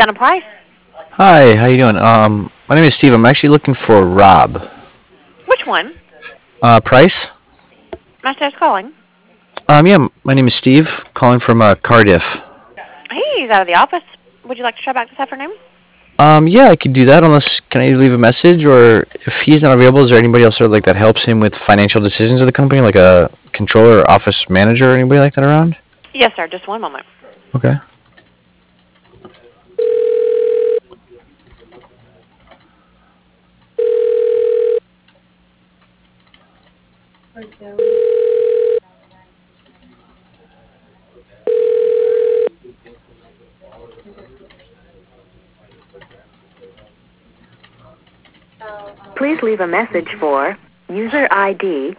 Dun& Price. Hi, how you doing? My name is Steve. I'm actually looking for Rob. Which one? Price? Master's calling. Yeah, my name is Steve, calling from Cardiff. He's out of the office. Would you like to try back this afternoon? Yeah, I could do that. Unless, can I leave a message, or if he's not available, is there anybody else sort of like that helps him with financial decisions of the company, like a controller, or office manager, or anybody like that around? Yes, sir. Just one moment. Okay. Please leave a message for user ID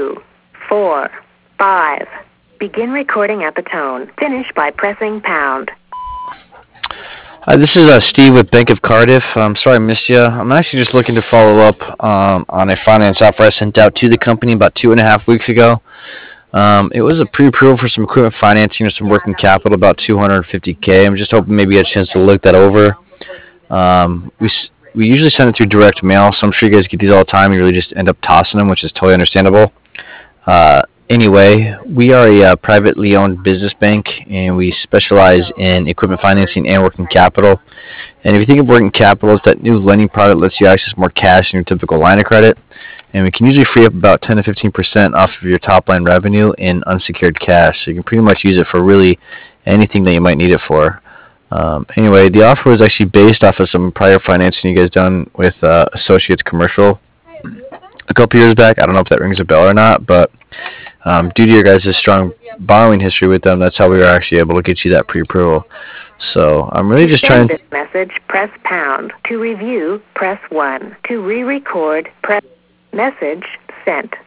245. Begin recording at the tone. Finish by pressing pound. This is Steve with Bank of Cardiff. I'm sorry I missed you. I'm actually just looking to follow up on a finance offer I sent out to the company about 2.5 weeks ago. It was a pre-approval for some equipment financing or some working capital, about 250K. I'm just hoping maybe you had a chance to look that over. We usually send it through direct mail, so I'm sure you guys get these all the time. You really just end up tossing them, which is totally understandable. Anyway, we are a privately owned business bank, and we specialize in equipment financing and working capital. And if you think of working capital, it's that new lending product that lets you access more cash than your typical line of credit. And we can usually free up about 10 to 15% off of your top line revenue in unsecured cash. So you can pretty much use it for really anything that you might need it for. Anyway, the offer was actually based off of some prior financing you guys done with Associates Commercial a couple years back. I don't know if that rings a bell or not, but due to your guys' strong borrowing history with them, that's how we were actually able to get you that pre-approval. So I'm really just send trying. this message, press pound. To review, press 1. To re-record, press message sent.